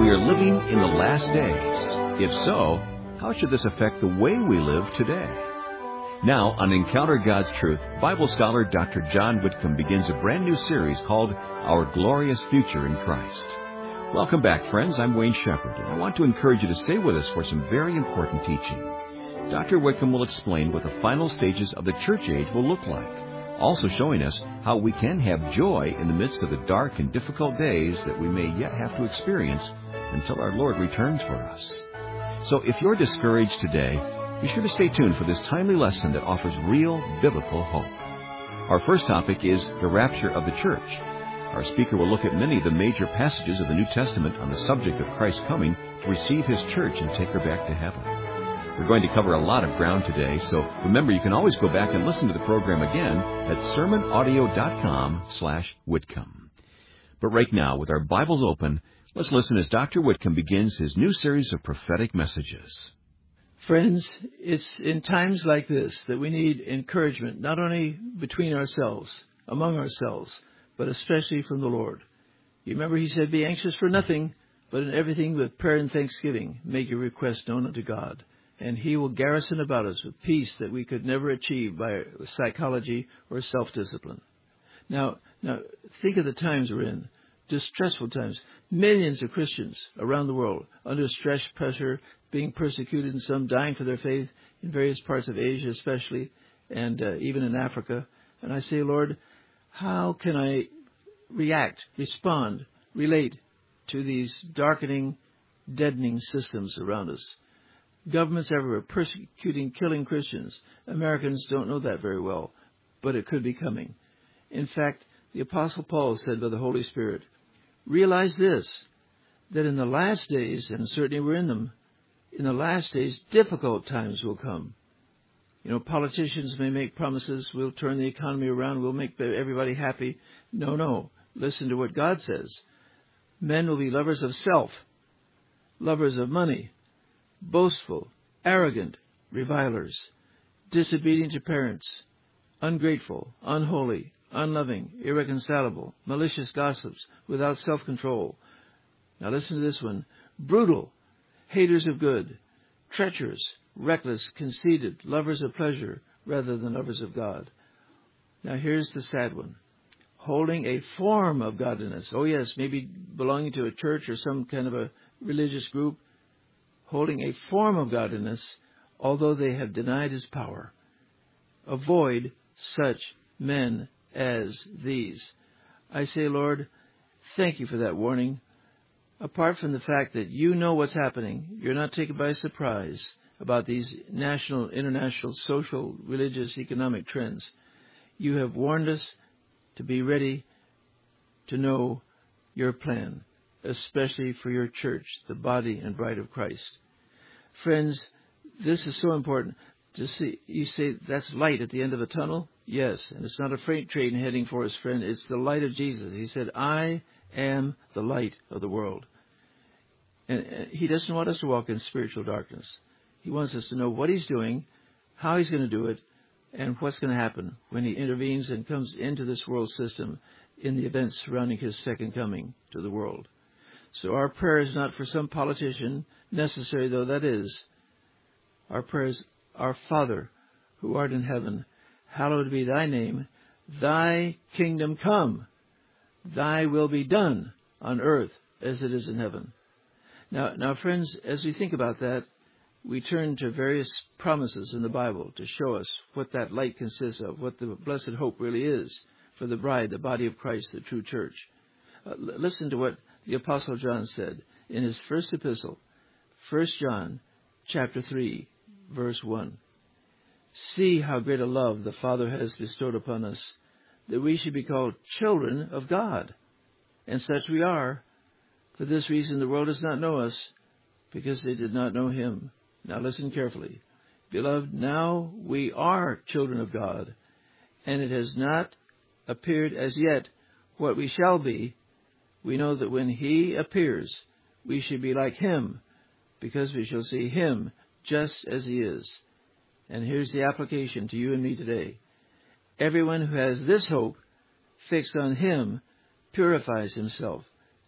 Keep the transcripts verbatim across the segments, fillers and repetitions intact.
we are living in the last days. If so, how should this affect the way we live today? Now, on Encounter God's Truth, Bible scholar Doctor John Whitcomb begins a brand new series called Our Glorious Future in Christ. Welcome back, friends. I'm Wayne Shepherd, and I want to encourage you to stay with us for some very important teaching. Doctor Whitcomb will explain what the final stages of the church age will look like, also showing us how we can have joy in the midst of the dark and difficult days that we may yet have to experience until our Lord returns for us. So if you're discouraged today, be sure to stay tuned for this timely lesson that offers real biblical hope. Our first topic is the rapture of the church. Our speaker will look at many of the major passages of the New Testament on the subject of Christ coming to receive His church and take her back to heaven. We're going to cover a lot of ground today, so remember you can always go back and listen to the program again at sermon audio dot com slash Whitcomb. But right now, with our Bibles open, let's listen as Doctor Whitcomb begins his new series of prophetic messages. Friends, it's in times like this that we need encouragement, not only between ourselves, among ourselves, but especially from the Lord. You remember He said, "Be anxious for nothing, but in everything with prayer and thanksgiving, make your request known unto God. And He will garrison about us with peace that we could never achieve by psychology or self-discipline." Now, now think of the times we're in. Distressful times. Millions of Christians around the world under stress, pressure, being persecuted, and some dying for their faith in various parts of Asia especially, and uh, even in Africa. And I say, Lord, how can I react, respond, relate to these darkening, deadening systems around us? Governments everywhere persecuting, killing Christians. Americans don't know that very well, but it could be coming. In fact, the Apostle Paul said by the Holy Spirit, realize this, that in the last days, and certainly we're in them, in the last days, difficult times will come. You know, politicians may make promises, we'll turn the economy around, we'll make everybody happy. No, no. Listen to what God says. Men will be lovers of self, lovers of money, boastful, arrogant, revilers, disobedient to parents, ungrateful, unholy, unloving, irreconcilable, malicious gossips, without self-control. Now listen to this one. Brutal, haters of good, treacherous, reckless, conceited, lovers of pleasure rather than lovers of God. Now here's the sad one. Holding a form of godliness. Oh yes, maybe belonging to a church or some kind of a religious group. Holding a form of godliness, although they have denied His power. Avoid such men as these. I say, Lord, thank You for that warning. Apart from the fact that You know what's happening, You're not taken by surprise about these national, international, social, religious, economic trends. You have warned us to be ready to know Your plan, especially for Your church, the body and bride of Christ. Friends, this is so important to see. You say that's light at the end of a tunnel? Yes, and it's not a freight train heading for us, friend. It's the light of Jesus. He said, I am the light of the world. And He doesn't want us to walk in spiritual darkness. He wants us to know what He's doing, how He's going to do it, and what's going to happen when He intervenes and comes into this world system in the events surrounding His second coming to the world. So our prayer is not for some politician, necessary though that is. Our prayer is, Our Father, who art in heaven, hallowed be Thy name. Thy kingdom come. Thy will be done on earth as it is in heaven. Now, now, friends, as we think about that, we turn to various promises in the Bible to show us what that light consists of, what the blessed hope really is for the bride, the body of Christ, the true church. Uh, l- listen to what the Apostle John said in his first epistle, First John chapter three, verse one. See how great a love the Father has bestowed upon us, that we should be called children of God. And such we are. For this reason the world does not know us, because they did not know Him. Now listen carefully. Beloved, now we are children of God, and it has not appeared as yet what we shall be. We know that when He appears, we shall be like Him, because we shall see Him just as He is. And here's the application to you and me today. Everyone who has this hope fixed on Him purifies himself,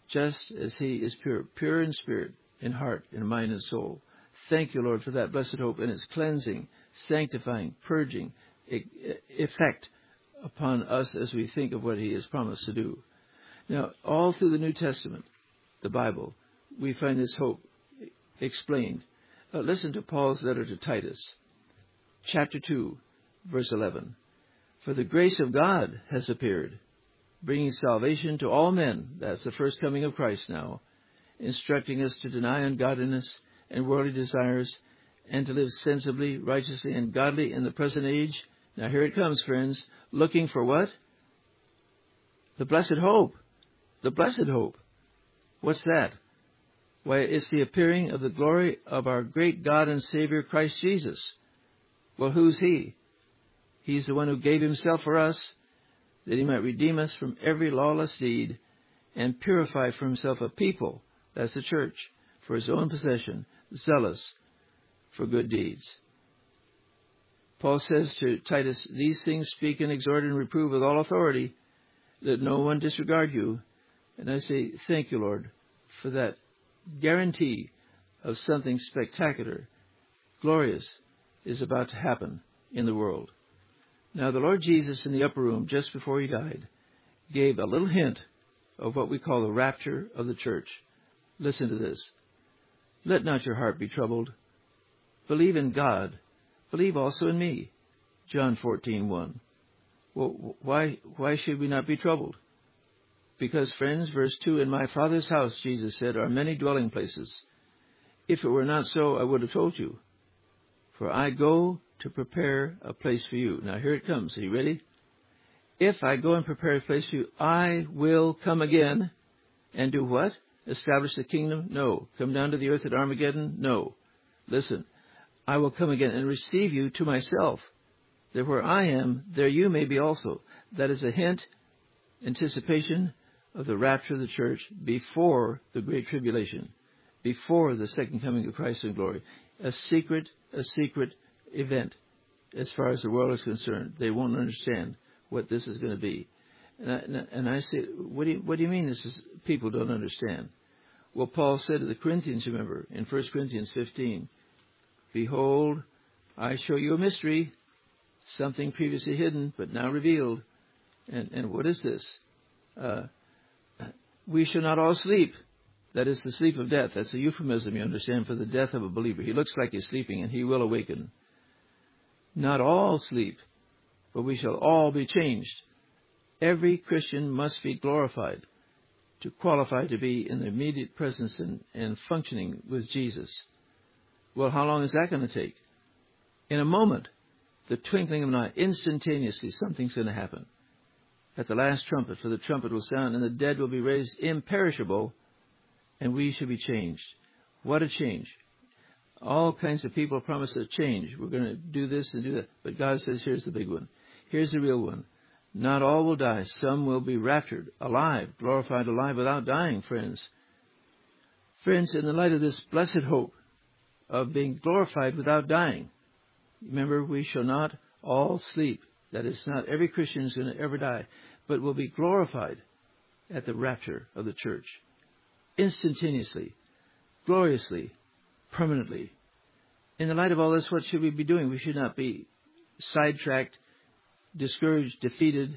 just as he is pure, pure in spirit, in heart, in mind, and soul. Thank you, Lord, for that blessed hope and its cleansing, sanctifying, purging effect upon us as we think of what he has promised to do. Now, all through the New Testament, the Bible, we find this hope explained. Uh, listen to Paul's letter to Titus, chapter two, verse eleven. For the grace of God has appeared, bringing salvation to all men. That's the first coming of Christ now, instructing us to deny ungodliness and worldly desires, and to live sensibly, righteously, and godly in the present age. Now here it comes, friends. Looking for what? The blessed hope. The blessed hope. What's that? Why, it's the appearing of the glory of our great God and Savior, Christ Jesus. Well, who's he? He's the one who gave himself for us, that he might redeem us from every lawless deed and purify for himself a people, that's the church, for his own possession, zealous for good deeds. Paul says to Titus, these things speak and exhort and reprove with all authority, that no one disregard you. And I say, thank you, Lord, for that guarantee of something spectacular, glorious, is about to happen in the world. Now, the Lord Jesus in the upper room, just before he died, gave a little hint of what we call the rapture of the church. Listen to this. Let not your heart be troubled. Believe in God. Believe also in me. John fourteen one. Well, why, why should we not be troubled? Because, friends, verse two, in my Father's house, Jesus said, are many dwelling places. If it were not so, I would have told you. For I go to prepare a place for you. Now here it comes. Are you ready? If I go and prepare a place for you, I will come again and do what? Establish the kingdom? No. Come down to the earth at Armageddon? No. Listen, I will come again and receive you to myself, that where I am, there you may be also. That is a hint, anticipation of the rapture of the church before the Great Tribulation, before the second coming of Christ in glory. A secret, a secret event as far as the world is concerned. They won't understand what this is going to be. And I, and I say, what do you, what do you mean this is, people don't understand? Well, Paul said to the Corinthians, remember, in First Corinthians fifteen, behold, I show you a mystery, something previously hidden, but now revealed. And, and what is this? Uh, we shall not all sleep. That is the sleep of death. That's a euphemism, you understand, for the death of a believer. He looks like he's sleeping, and he will awaken. Not all sleep, but we shall all be changed. Every Christian must be glorified to qualify to be in the immediate presence and, and functioning with Jesus. Well, how long is that going to take? In a moment, the twinkling of an eye, instantaneously, something's going to happen. At the last trumpet, for the trumpet will sound, and the dead will be raised imperishable, and we shall be changed. What a change. All kinds of people promise a change. We're going to do this and do that. But God says, here's the big one. Here's the real one. Not all will die. Some will be raptured, alive, glorified alive without dying, friends. Friends, in the light of this blessed hope of being glorified without dying, remember, we shall not all sleep. That is, not every Christian is going to ever die, but will be glorified at the rapture of the church. Instantaneously, gloriously, permanently. In the light of all this, what should we be doing? We should not be sidetracked, discouraged, defeated,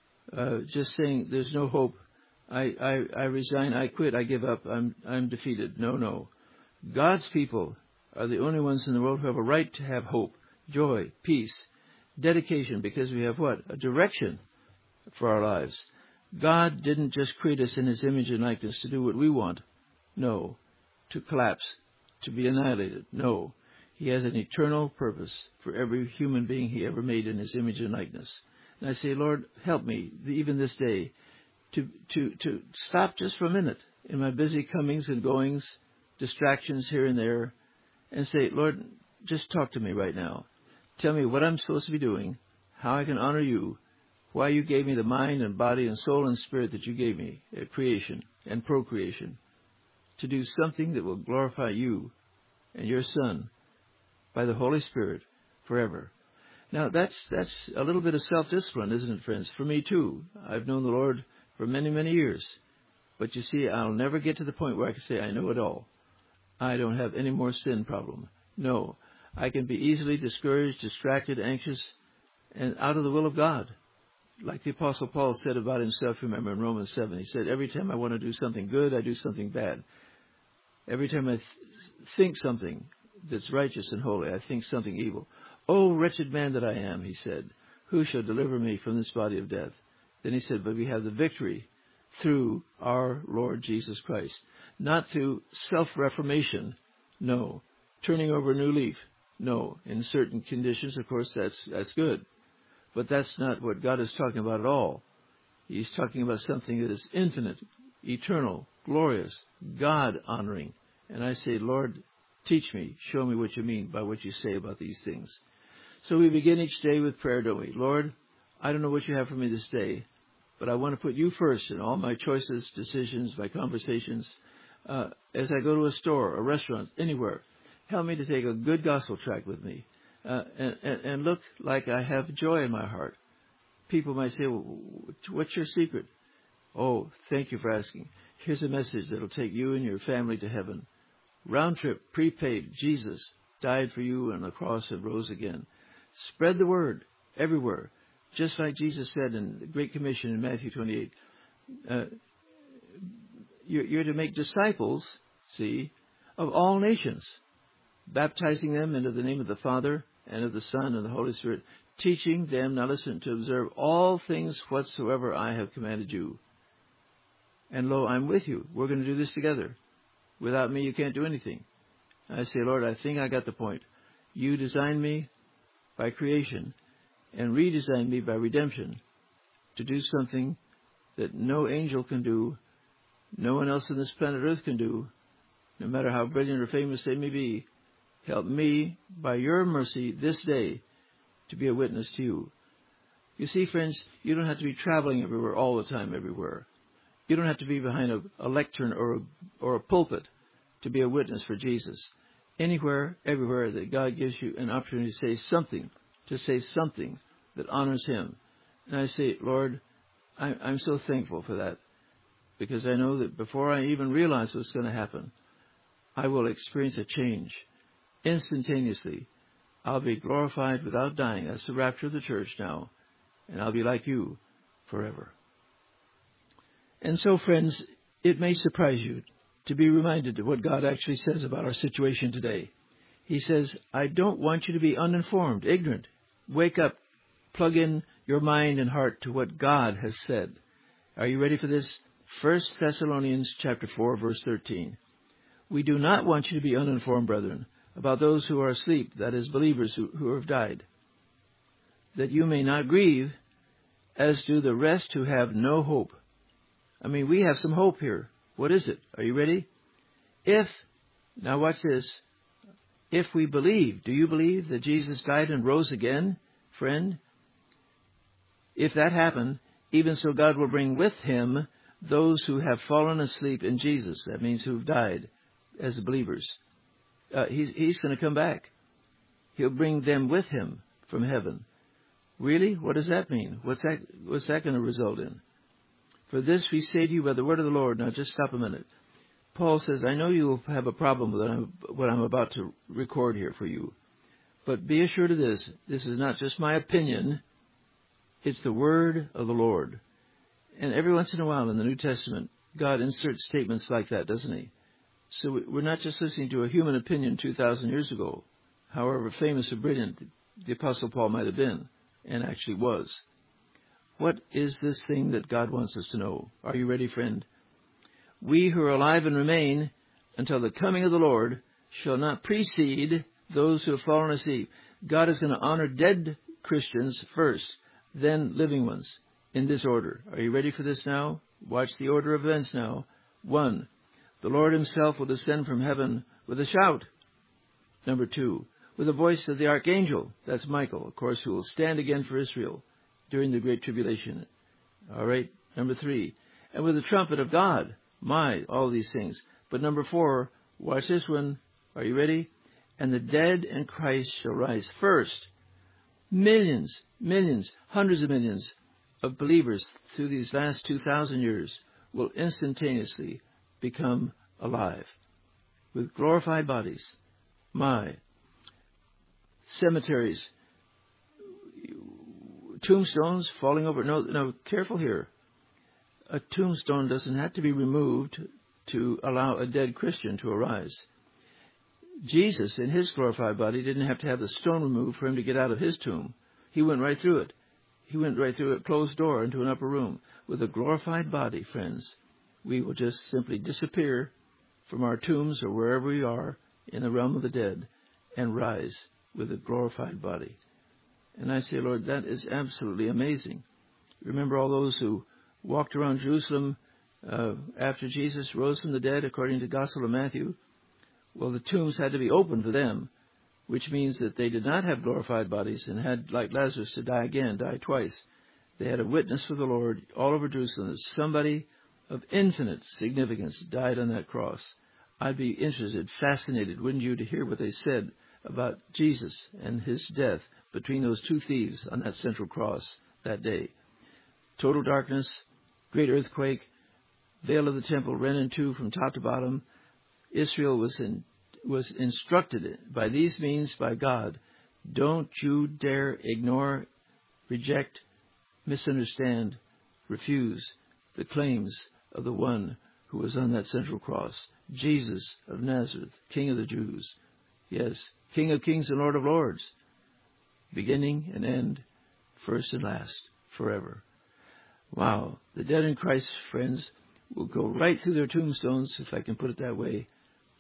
uh, just saying there's no hope. I, I, I resign, I quit, I give up, I'm, I'm defeated. No, no. God's people are the only ones in the world who have a right to have hope, joy, peace, dedication, because we have what? A direction for our lives. God didn't just create us in his image and likeness to do what we want. No. To collapse, to be annihilated. No. He has an eternal purpose for every human being he ever made in his image and likeness. And I say, Lord, help me, even this day, to, to, to stop just for a minute in my busy comings and goings, distractions here and there, and say, Lord, just talk to me right now. Tell me what I'm supposed to be doing, how I can honor you, why you gave me the mind and body and soul and spirit that you gave me at creation and procreation, to do something that will glorify you and your Son by the Holy Spirit forever. Now, that's that's a little bit of self-discipline, isn't it, friends? For me, too. I've known the Lord for many, many years. But you see, I'll never get to the point where I can say, I know it all. I don't have any more sin problem. No, I can be easily discouraged, distracted, anxious, and out of the will of God. Like the Apostle Paul said about himself, remember, in Romans seven, he said, every time I want to do something good, I do something bad. Every time I th- think something that's righteous and holy, I think something evil. Oh, wretched man that I am, he said, who shall deliver me from this body of death? Then he said, but we have the victory through our Lord Jesus Christ. Not through self-reformation, no. Turning over a new leaf, no. In certain conditions, of course, that's that's good. But that's not what God is talking about at all. He's talking about something that is infinite, eternal, glorious, God-honoring. And I say, Lord, teach me, show me what you mean by what you say about these things. So we begin each day with prayer, don't we? Lord, I don't know what you have for me this day, but I want to put you first in all my choices, decisions, my conversations. Uh, as I go to a store, a restaurant, anywhere, help me to take a good gospel tract with me. Uh, and, and, and look like I have joy in my heart. People might say, well, what's your secret? Oh, thank you for asking. Here's a message that will take you and your family to heaven. Round trip, prepaid. Jesus died for you on the cross and rose again. Spread the word everywhere. Just like Jesus said in the Great Commission in Matthew twenty-eight. Uh, you're, you're to make disciples, see, of all nations, baptizing them into the name of the Father and of the Son and the Holy Spirit, teaching them, now listen, to observe all things whatsoever I have commanded you. And lo, I'm with you. We're going to do this together. Without me, you can't do anything. I say, Lord, I think I got the point. You designed me by creation and redesigned me by redemption to do something that no angel can do, no one else on this planet Earth can do, no matter how brilliant or famous they may be. Help me, by your mercy, this day, to be a witness to you. You see, friends, you don't have to be traveling everywhere all the time, everywhere. You don't have to be behind a, a lectern or a, or a pulpit to be a witness for Jesus. Anywhere, everywhere that God gives you an opportunity to say something, to say something that honors Him. And I say, Lord, I, I'm so thankful for that, because I know that before I even realize what's going to happen, I will experience a change. Instantaneously, I'll be glorified without dying. That's the rapture of the church now. And I'll be like you forever. And so, friends, it may surprise you to be reminded of what God actually says about our situation today. He says, I don't want you to be uninformed, ignorant. Wake up, plug in your mind and heart to what God has said. Are you ready for this? First Thessalonians chapter four, verse thirteen. We do not want you to be uninformed, brethren, about those who are asleep, that is, believers who, who have died, that you may not grieve, as do the rest who have no hope. I mean, we have some hope here. What is it? Are you ready? If, now watch this, if we believe, do you believe that Jesus died and rose again, friend? If that happened, even so God will bring with Him those who have fallen asleep in Jesus. That means who've died as believers. Uh, he's he's going to come back. He'll bring them with Him from heaven. Really? What does that mean? What's that, what's that going to result in? For this we say to you by the word of the Lord. Now just stop a minute. Paul says, I know you will have a problem with what I'm, what I'm about to record here for you. But be assured of this. This is not just my opinion. It's the word of the Lord. And every once in a while in the New Testament, God inserts statements like that, doesn't He? So we're not just listening to a human opinion two thousand years ago, however famous or brilliant the Apostle Paul might have been, and actually was. What is this thing that God wants us to know? Are you ready, friend? We who are alive and remain until the coming of the Lord shall not precede those who have fallen asleep. God is going to honor dead Christians first, then living ones, in this order. Are you ready for this now? Watch the order of events now. One, the Lord Himself will descend from heaven with a shout. Number two, with the voice of the archangel, that's Michael, of course, who will stand again for Israel during the Great Tribulation. All right. Number three, and with the trumpet of God. My, all these things. But number four, watch this one. Are you ready? And the dead in Christ shall rise first. Millions, millions, hundreds of millions of believers through these last two thousand years will instantaneously become alive with glorified bodies. My cemeteries, tombstones falling over. No, no, careful here. A tombstone doesn't have to be removed to allow a dead Christian to arise. Jesus, in his glorified body, didn't have to have the stone removed for him to get out of his tomb. He went right through it. He went right through a closed door into an upper room. With a glorified body, friends, we will just simply disappear from our tombs or wherever we are in the realm of the dead and rise with a glorified body. And I say, Lord, that is absolutely amazing. Remember all those who walked around Jerusalem uh, after Jesus rose from the dead, according to the Gospel of Matthew? Well, the tombs had to be opened for them, which means that they did not have glorified bodies and had, like Lazarus, to die again, die twice. They had a witness for the Lord all over Jerusalem that somebody of infinite significance died on that cross. I'd be interested, fascinated, wouldn't you, to hear what they said about Jesus and his death between those two thieves on that central cross that day. Total darkness, great earthquake, veil of the temple rent in two from top to bottom. Israel was in, was instructed by these means by God. Don't you dare ignore, reject, misunderstand, refuse the claims of the one who was on that central cross. Jesus of Nazareth, King of the Jews. Yes, King of kings and Lord of lords. Beginning and end, first and last, forever. Wow. The dead in Christ, friends, will go right through their tombstones, if I can put it that way,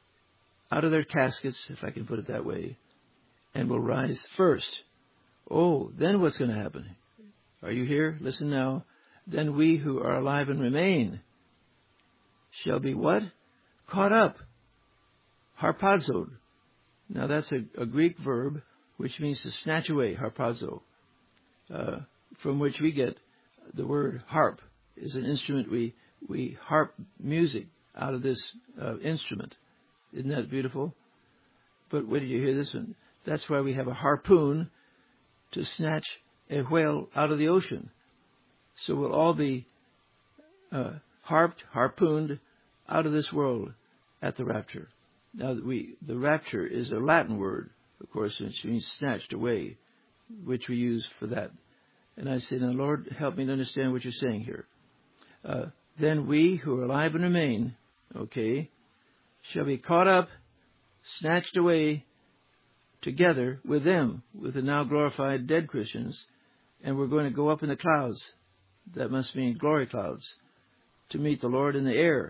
out of their caskets, if I can put it that way, and will rise first. Oh, then what's going to happen? Are you here? Listen now. Then we who are alive and remain shall be what? Caught up. Harpazoed. Now that's a, a Greek verb which means to snatch away, harpazo, uh, from which we get the word harp. Is an instrument we we harp music out of this uh, instrument. Isn't that beautiful? But where did you hear this one? That's why we have a harpoon to snatch a whale out of the ocean. So we'll all be uh, harped, harpooned out of this world at the rapture. Now, we the rapture is a Latin word, of course, which means snatched away, which we use for that. And I say, now, Lord, help me to understand what you're saying here. Uh, then we who are alive and remain, okay, shall be caught up, snatched away together with them, with the now glorified dead Christians, and we're going to go up in the clouds. That must mean glory clouds, to meet the Lord in the air.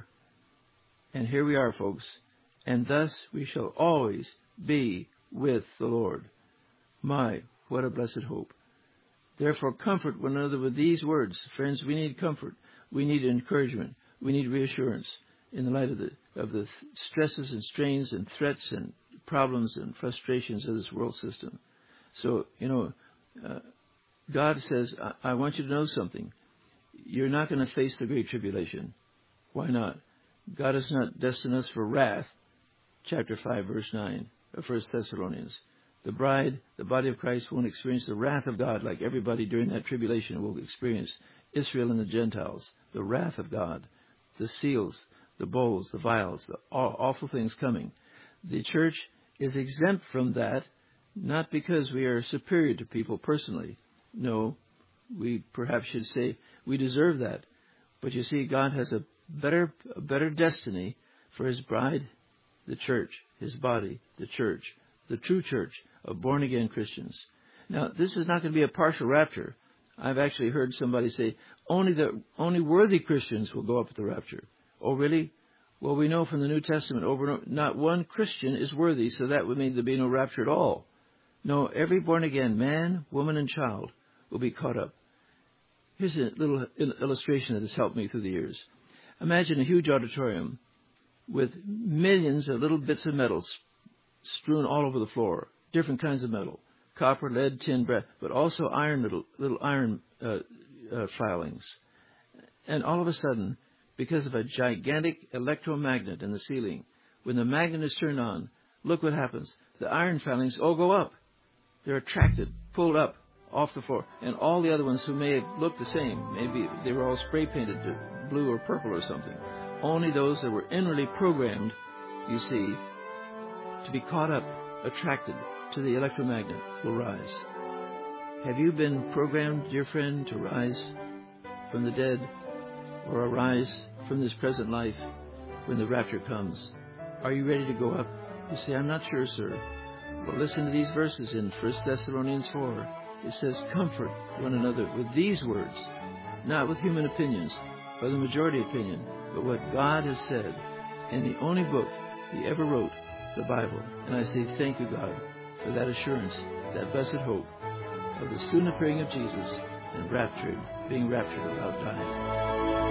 And here we are, folks. And thus we shall always be with the Lord. My, what a blessed hope. Therefore, comfort one another with these words. Friends, we need comfort. We need encouragement. We need reassurance in the light of the of the stresses and strains and threats and problems and frustrations of this world system. So, you know, uh, God says, I-, I want you to know something. You're not going to face the Great Tribulation. Why not? God has not destined us for wrath. Chapter five, verse nine of First Thessalonians. The bride, the body of Christ, won't experience the wrath of God like everybody during that tribulation will experience. Israel and the Gentiles, the wrath of God, the seals, the bowls, the vials, the awful things coming. The church is exempt from that, not because we are superior to people personally. No, we perhaps should say we deserve that. But you see, God has a better, a better destiny for his bride, the church, his body, the church, the true church of born-again Christians. Now, this is not going to be a partial rapture. I've actually heard somebody say, only the only worthy Christians will go up at the rapture. Oh, really? Well, we know from the New Testament, over and over, not one Christian is worthy, so that would mean there be no rapture at all. No, every born-again man, woman, and child will be caught up. Here's a little illustration that has helped me through the years. Imagine a huge auditorium with millions of little bits of metal strewn all over the floor, different kinds of metal, copper, lead, tin, brass, but also iron, little, little iron uh, uh, filings. And all of a sudden, because of a gigantic electromagnet in the ceiling, when the magnet is turned on, look what happens. The iron filings all go up. They're attracted, pulled up off the floor. And all the other ones who may have looked the same, maybe they were all spray painted to blue or purple or something. Only those that were inwardly programmed, you see, to be caught up, attracted to the electromagnet will rise. Have you been programmed, dear friend, to rise from the dead or arise from this present life when the rapture comes? Are you ready to go up? You say, I'm not sure, sir. Well, listen to these verses in First Thessalonians four. It says, comfort one another with these words, not with human opinions or the majority opinion, but what God has said in the only book He ever wrote, the Bible. And I say, thank you, God, for that assurance, that blessed hope of the soon appearing of Jesus and raptured, being raptured without dying.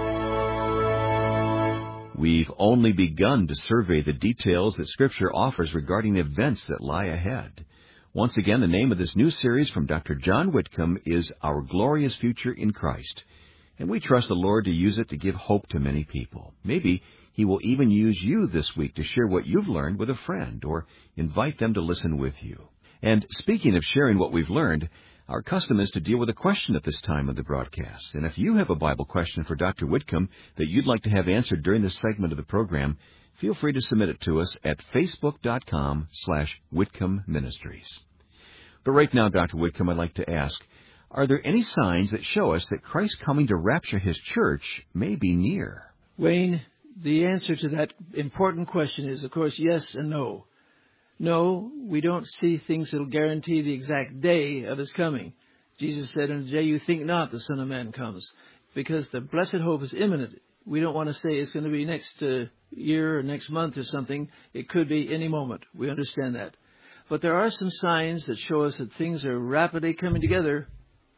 We've only begun to survey the details that Scripture offers regarding events that lie ahead. Once again, the name of this new series from Doctor John Whitcomb is Our Glorious Future in Christ. And we trust the Lord to use it to give hope to many people. Maybe He will even use you this week to share what you've learned with a friend or invite them to listen with you. And speaking of sharing what we've learned, our custom is to deal with a question at this time of the broadcast. And if you have a Bible question for Doctor Whitcomb that you'd like to have answered during this segment of the program, feel free to submit it to us at facebook.com slash Whitcomb Ministries. But right now, Doctor Whitcomb, I'd like to ask, are there any signs that show us that Christ coming to rapture His church may be near? Wayne, the answer to that important question is, of course, yes and no. No, we don't see things that will guarantee the exact day of His coming. Jesus said, in the day you think not, the Son of Man comes. Because the blessed hope is imminent. We don't want to say it's going to be next uh, year or next month or something. It could be any moment. We understand that. But there are some signs that show us that things are rapidly coming together.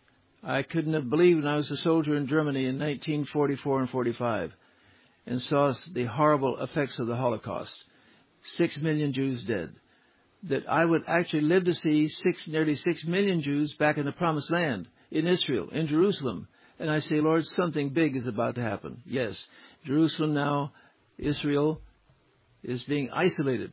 I couldn't have believed when I was a soldier in Germany in nineteen forty-four and forty-five and saw the horrible effects of the Holocaust. Six million Jews dead. That I would actually live to see six, nearly six million Jews back in the Promised Land, in Israel, in Jerusalem. And I say, Lord, something big is about to happen. Yes, Jerusalem now, Israel, is being isolated.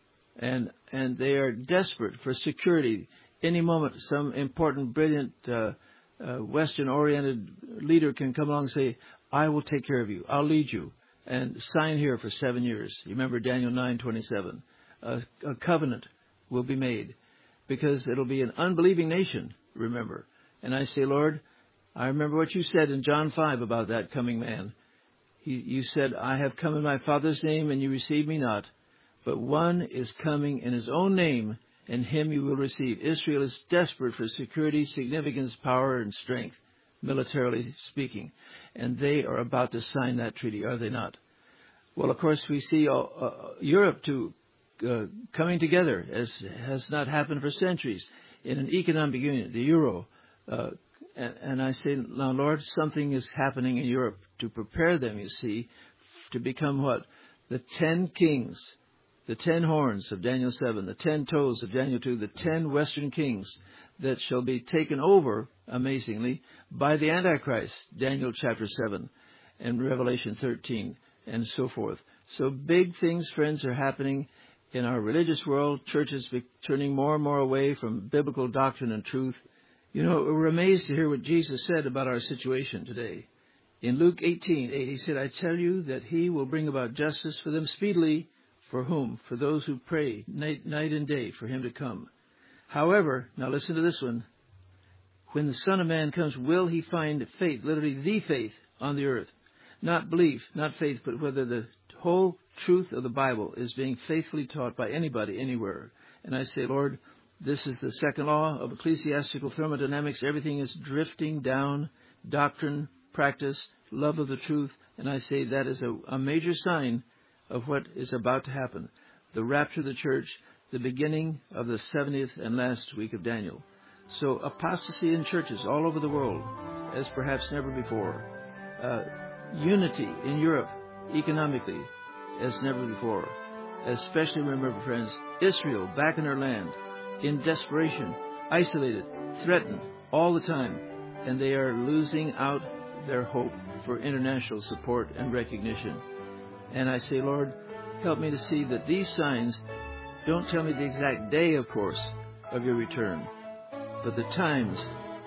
And and they are desperate for security. Any moment, some important, brilliant, uh, uh, Western-oriented leader can come along and say, I will take care of you. I'll lead you. And sign here for seven years. You remember Daniel nine twenty-seven. A, a covenant will be made because it'll be an unbelieving nation, remember. And I say, Lord, I remember what you said in John five about that coming man. He, you said, I have come in my Father's name and you receive me not. But one is coming in His own name, and Him you will receive. Israel is desperate for security, significance, power, and strength, militarily speaking. And they are about to sign that treaty, are they not? Well, of course, we see uh, uh, Europe too uh, coming together, as has not happened for centuries, in an economic union, the euro. Uh, and, and I say, now, Lord, something is happening in Europe to prepare them, you see, to become what? The ten kings. The ten horns of Daniel seven, the ten toes of Daniel two, the ten western kings that shall be taken over, amazingly, by the Antichrist, Daniel chapter seven and Revelation thirteen, and so forth. So big things, friends, are happening in our religious world. Churches be turning more and more away from biblical doctrine and truth. You know, we're amazed to hear what Jesus said about our situation today. In Luke eighteen eight, He said, I tell you that He will bring about justice for them speedily. For whom? For those who pray night, night and day for Him to come. However, now listen to this one. When the Son of Man comes, will He find faith, literally the faith, on the earth? Not belief, not faith, but whether the whole truth of the Bible is being faithfully taught by anybody, anywhere. And I say, Lord, this is the second law of ecclesiastical thermodynamics. Everything is drifting down, doctrine, practice, love of the truth. And I say that is a, a major sign of what is about to happen. The rapture of the church, the beginning of the seventieth and last week of Daniel. So apostasy in churches all over the world, as perhaps never before. Uh, unity in Europe, economically, as never before. Especially, remember, friends, Israel back in her land, in desperation, isolated, threatened all the time. And they are losing out their hope for international support and recognition. And I say, Lord, help me to see that these signs don't tell me the exact day, of course, of your return, but the times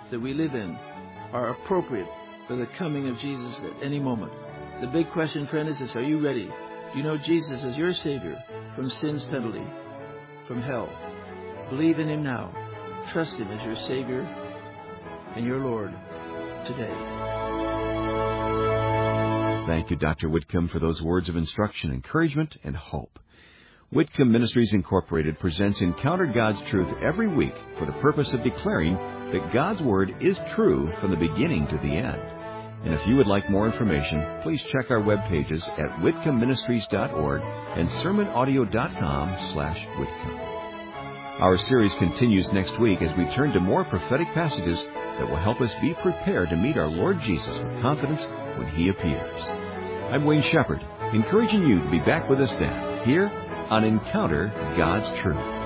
that we live in are appropriate for the coming of Jesus at any moment. The big question, friend, is this: are you ready? Do you know Jesus as your Savior from sin's penalty, from hell? Believe in Him now. Trust Him as your Savior and your Lord today. Thank you, Doctor Whitcomb, for those words of instruction, encouragement, and hope. Whitcomb Ministries Incorporated presents Encounter God's Truth every week for the purpose of declaring that God's Word is true from the beginning to the end. And if you would like more information, please check our web pages at whitcomb ministries dot org and sermon audio dot com slash Whitcomb. Our series continues next week as we turn to more prophetic passages that will help us be prepared to meet our Lord Jesus with confidence when He appears. I'm Wayne Shepherd, encouraging you to be back with us then, here on Encounter God's Truth.